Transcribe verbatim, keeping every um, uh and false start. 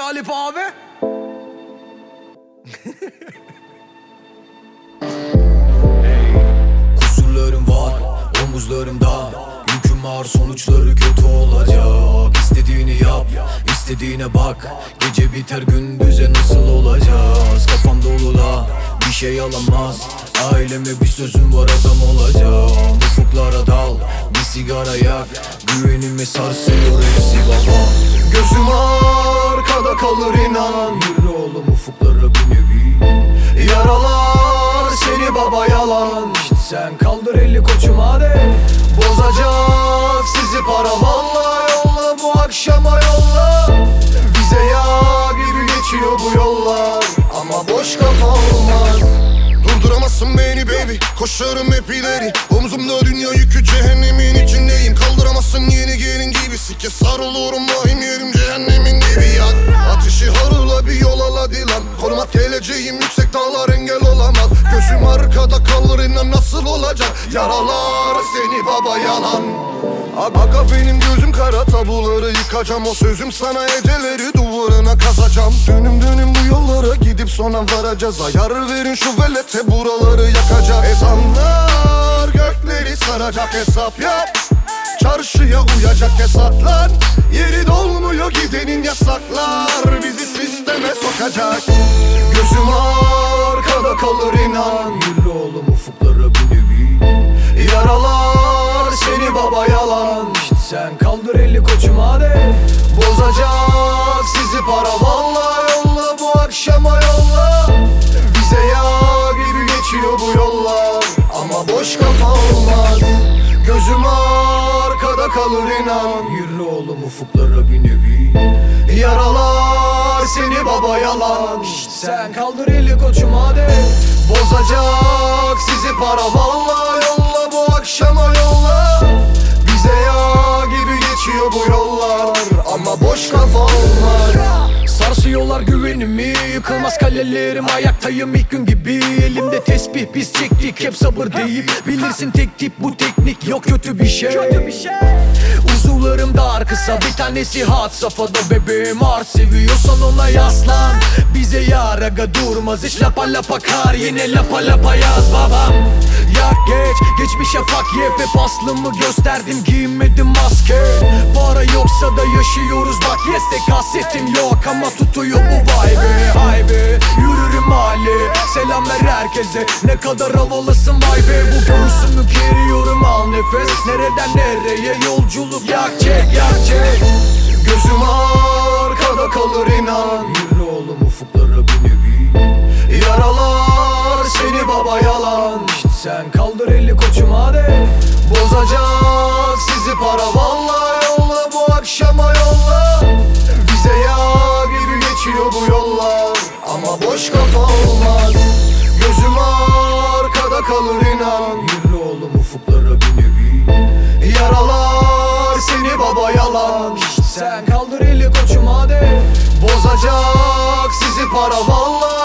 Galip abi. Kusurlarım var omuzlarımda, yüküm ağır, sonuçları kötü olacak. İstediğini yap, istediğine bak, gece biter gündüze nasıl olacağız? Kafam dolu da bir şey alamaz, aileme bir sözüm var, adam olacağım. Ufuklara dal, bir sigara yak, güvenimi sarsıyor hepsi baba. Gözüm arkada kalır inan, yürü oğlum ufuklara bir nevi. Yaralar seni baba yalan, İşte sen kaldır eli koçum hadi. Bozacak sizi para valla, yolla bu akşama yolla. Bize yağ gibi geçiyor bu yollar, ama boş kafa olmaz. Durduramazsın beni baby, koşarım hep ileri. Omzumda dünya yükü, cehennemin içindeyim. Kaldıramazsın yeni gelin gibi, sike sarılıyorum, vahim yerim cehennemin dibi ya. Ateşi harula bir yol al hadi lan, korumak geleceğim, yüksek dağlar engel olamaz. Gözüm arkada kalır inan, nasıl olacak? Yaralar seni baba yalan. Aga benim gözüm kara, tabuları yıkacağım. O sözüm sana eceleri duvarına kazacağım. Dönüm dönüm bu yollara gidip sonra varacağız. Ayar verin şu velete, buraları yakacak. Ezanlar gökleri saracak, hesap yap. Çarşıya uyacak hesaplar. Yeri dolmuyor gidenin yasaklar, bizi sisteme sokacak. Gözüm arkada kalır inan, Yürü oğlum ufuklara bir nevi. yaralar seni baba yalan. İşte sen kaldır eli koçum hadi. Bozacak sizi para valla, yolla bu akşama yolla. Bize yağ gibi geçiyor bu yollar, ama boş kafa olmaz. Gözüm arkada kalır inan, Yürü oğlum ufuklara bir nevi. yaralar seni baba yalan. İşte sen kaldır eli koçum hadi. Bozacak sizi para valla, yolla bu akşama yolla. Bize yağ gibi geçiyor bu yollar, ama boş kafa olmaz. Sarsıyorlar güvenimi, yıkılmaz kalelerim, ayaktayım ilk gün gibi. Elimde tesbih, biz çektik hep sabır deyip. Bilirsin tek tip bu teknik, yok kötü bir şey. Uzuvlarım dar kısa, bir tanesi hat safhada, bebeğim ağır, seviyorsan ona yaslan. Bize yar aga durmaz hiç, lapa lapa kar, yine lapa lapa yaz babam. Yak geç, geçmişe fuck yep, hep aslımı gösterdim, giyinmedim maske. Para yoksa da yaşıyoruz bak, yes tek kasetim yok ama tutuyor bu vibe. Hay be, yürürüm mahalle, selam ver herkese, ne kadar havalısın vay be. Bu göğsümü geriyorum, al nefes, nereden nereye yolculuk, yak çek yak çek. Gözüm arkada kalır inan, Yürü oğlum ufuklara bir nevi. yaralar seni baba yalan. İşte sen kaldır eli koçum hadi. Bozacak sizi para valla, yolla bu akşama yolla. Bize yağ gibi geçiyor bu yollar, ama boş kafa olmaz. Gözüm arkada kalır inan, Yürü oğlum ufuklara bir nevi. yaralar seni baba yalan. İşte sen kaldır eli koçum hadi. Bozacak sizi para valla,